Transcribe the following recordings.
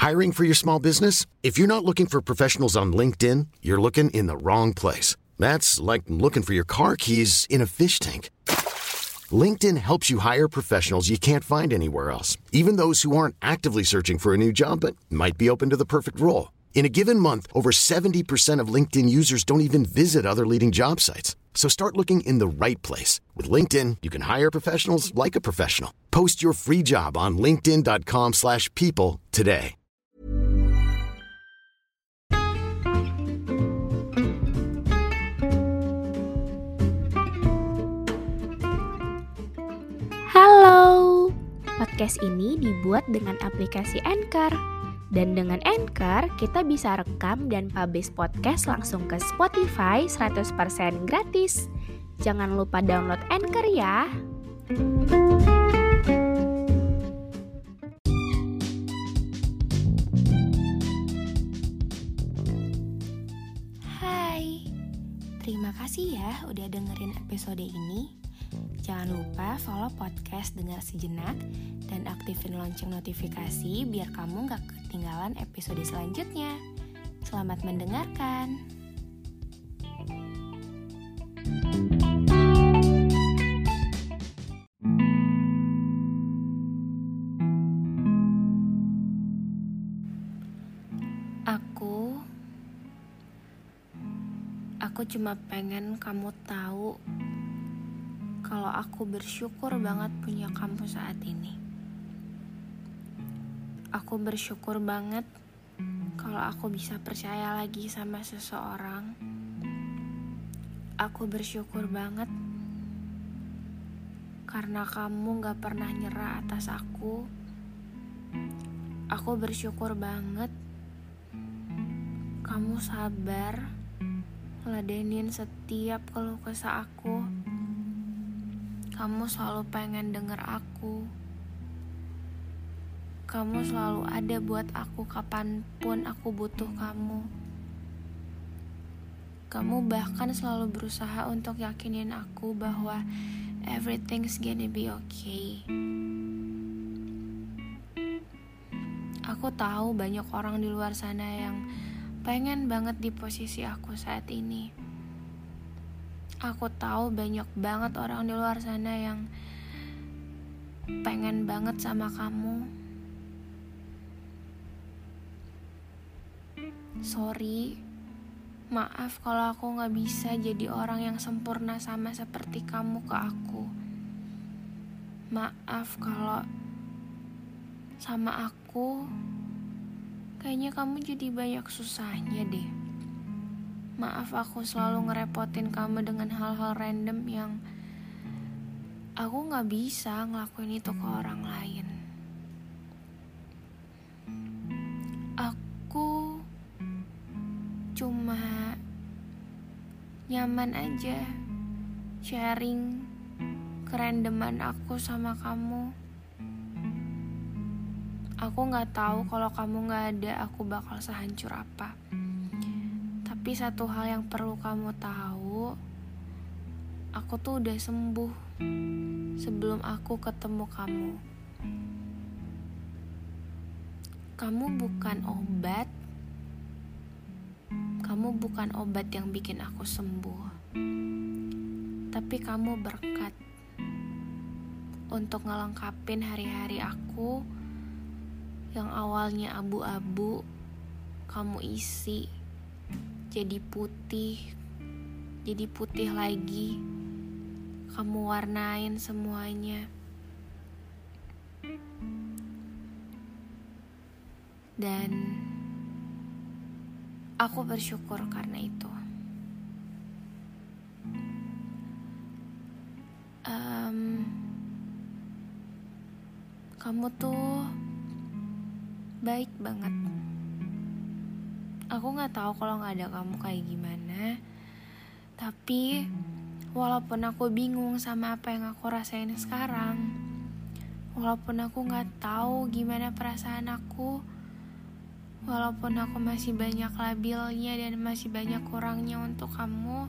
Hiring for your small business? If you're not looking for professionals on LinkedIn, you're looking in the wrong place. That's like looking for your car keys in a fish tank. LinkedIn helps you hire professionals you can't find anywhere else, even those who aren't actively searching for a new job but might be open to the perfect role. In a given month, over 70% of LinkedIn users don't even visit other leading job sites. So start looking in the right place. With LinkedIn, you can hire professionals like a professional. Post your free job on linkedin.com/people today. Halo, podcast ini dibuat dengan aplikasi Anchor. Dan dengan Anchor, kita bisa rekam dan publish podcast langsung ke Spotify 100% gratis. Jangan lupa download Anchor ya. Hai, terima kasih ya udah dengerin episode ini. Jangan lupa follow podcast Dengar Sejenak dan aktifin lonceng notifikasi biar kamu gak ketinggalan episode selanjutnya. Selamat mendengarkan. Aku cuma pengen kamu tahu kalau aku bersyukur banget punya kamu saat ini. Aku bersyukur banget kalau aku bisa percaya lagi sama seseorang. Aku bersyukur banget karena kamu gak pernah nyerah atas aku. Aku bersyukur banget kamu sabar ngeladenin setiap keluh kesah aku. Kamu selalu pengen denger aku. Kamu selalu ada buat aku kapanpun aku butuh kamu. Kamu bahkan selalu berusaha untuk yakinin aku bahwa everything's gonna be okay. Aku tahu banyak orang di luar sana yang pengen banget di posisi aku saat ini. Aku tahu banyak banget orang di luar sana yang pengen banget sama kamu. Sorry, maaf kalau aku gak bisa jadi orang yang sempurna sama seperti kamu ke aku. Maaf kalau sama aku kayaknya kamu jadi banyak susahnya deh. Maaf aku selalu ngerepotin kamu dengan hal-hal random yang aku gak bisa ngelakuin itu ke orang lain. Aku cuma nyaman aja sharing kerandoman aku sama kamu. Aku gak tahu kalau kamu gak ada aku bakal sehancur apa. Tapi satu hal yang perlu kamu tahu, aku tuh udah sembuh sebelum aku ketemu kamu. Kamu bukan obat. Kamu bukan obat yang bikin aku sembuh. Tapi kamu berkat untuk ngelengkapin hari-hari aku yang awalnya abu-abu, kamu isi jadi putih lagi. Kamu warnain semuanya. Dan aku bersyukur karena itu. Kamu tuh baik banget. Aku gak tahu kalau gak ada kamu kayak gimana. Tapi walaupun aku bingung sama apa yang aku rasain sekarang, walaupun aku gak tahu gimana perasaan aku, walaupun aku masih banyak labilnya dan masih banyak kurangnya untuk kamu,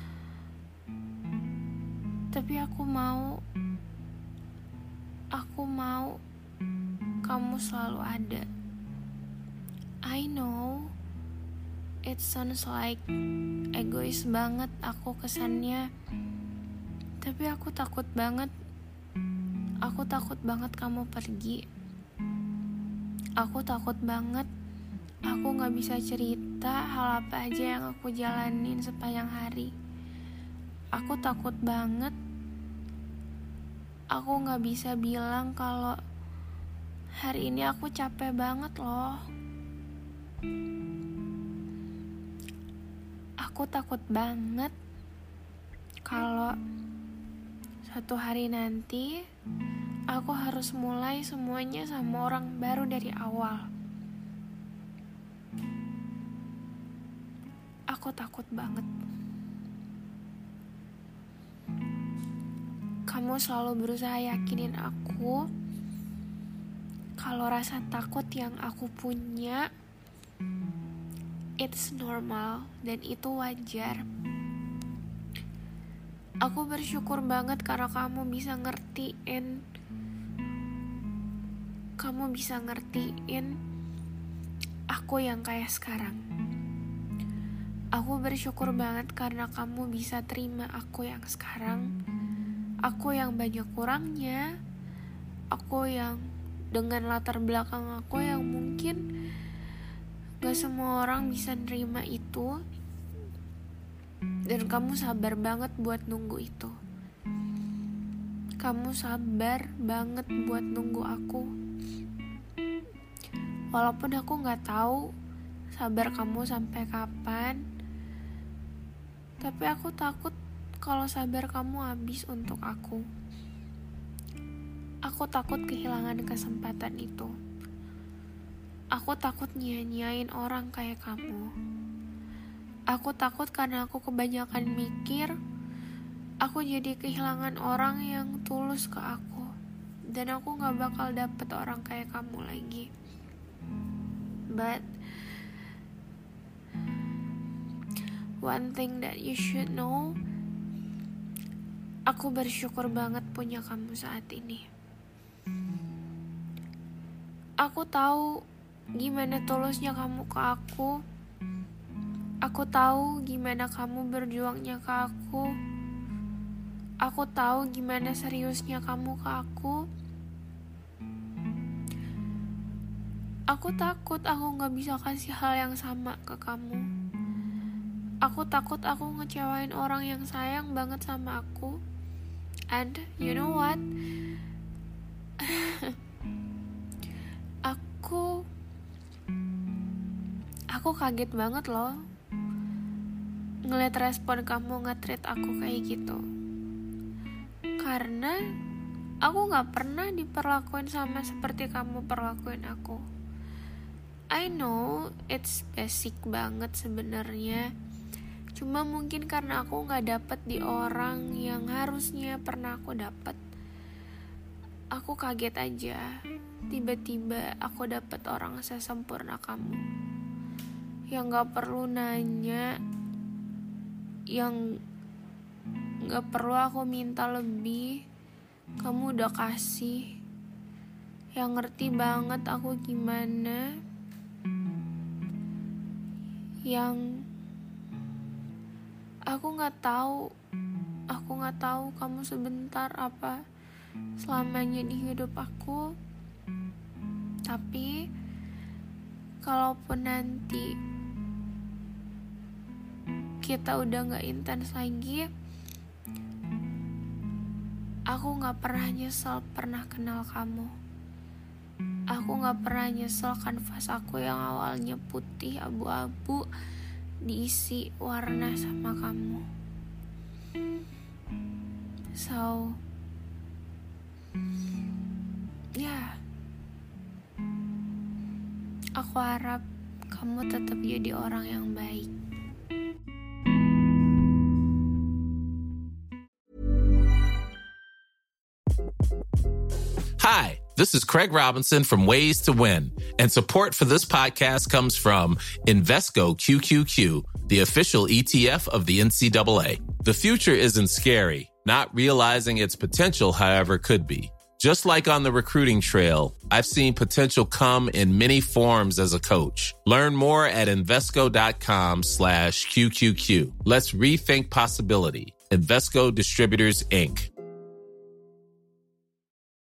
tapi aku mau kamu selalu ada I know it sounds like egois banget aku kesannya, tapi aku takut banget kamu pergi. Aku takut banget aku gak bisa cerita hal apa aja yang aku jalanin sepanjang hari. Aku takut banget aku gak bisa bilang kalau hari ini aku capek banget loh. Aku takut banget kalau suatu hari nanti aku harus mulai semuanya sama orang baru dari awal. Aku takut banget. Kamu selalu berusaha yakinin aku kalau rasa takut yang aku punya it's normal dan itu wajar. Aku bersyukur banget karena kamu bisa ngertiin aku yang kayak sekarang. Aku bersyukur banget karena kamu bisa terima aku yang sekarang. Aku yang banyak kurangnya. Aku yang dengan latar belakang aku yang mungkin gak semua orang bisa nerima itu. Dan kamu sabar banget buat nunggu itu. Kamu sabar banget buat nunggu aku. Walaupun aku gak tahu sabar kamu sampai kapan, tapi aku takut kalau sabar kamu habis untuk aku. Aku takut kehilangan kesempatan itu. Aku takut nyanyain orang kayak kamu. Aku takut karena aku kebanyakan mikir, aku jadi kehilangan orang yang tulus ke aku. Dan aku gak bakal dapet orang kayak kamu lagi. But one thing that you should know, aku bersyukur banget punya kamu saat ini. Aku tahu gimana tulusnya kamu ke aku. Aku tahu gimana kamu berjuangnya ke aku. Aku tahu gimana seriusnya kamu ke aku. Aku takut aku gak bisa kasih hal yang sama ke kamu. Aku takut aku ngecewain orang yang sayang banget sama aku. And you know what? Aku kaget banget loh ngeliat respon kamu nge-treat aku kayak gitu. Karena aku gak pernah diperlakuin sama seperti kamu perlakuin aku. I know it's basic banget sebenarnya. Cuma mungkin karena aku gak dapet di orang yang harusnya pernah aku dapet. Aku kaget aja. Tiba-tiba aku dapet orang sesempurna kamu. Yang gak perlu nanya, yang gak perlu aku minta lebih, kamu udah kasih. Yang ngerti banget aku gimana. Yang aku gak tahu kamu sebentar apa selamanya di hidup aku. Tapi kalaupun nanti kita udah gak intens lagi, aku gak pernah nyesel pernah kenal kamu. Aku gak pernah nyesel kanvas aku yang awalnya putih abu-abu diisi warna sama kamu. So ya, aku harap kamu tetap jadi orang yang baik. Hi, this is Craig Robinson from Ways to Win, and support for this podcast comes from Invesco QQQ, the official ETF of the NCAA. The future isn't scary. Not realizing its potential, however, could be. Just like on the recruiting trail, I've seen potential come in many forms as a coach. Learn more at Invesco.com/QQQ. Let's rethink possibility. Invesco Distributors, Inc.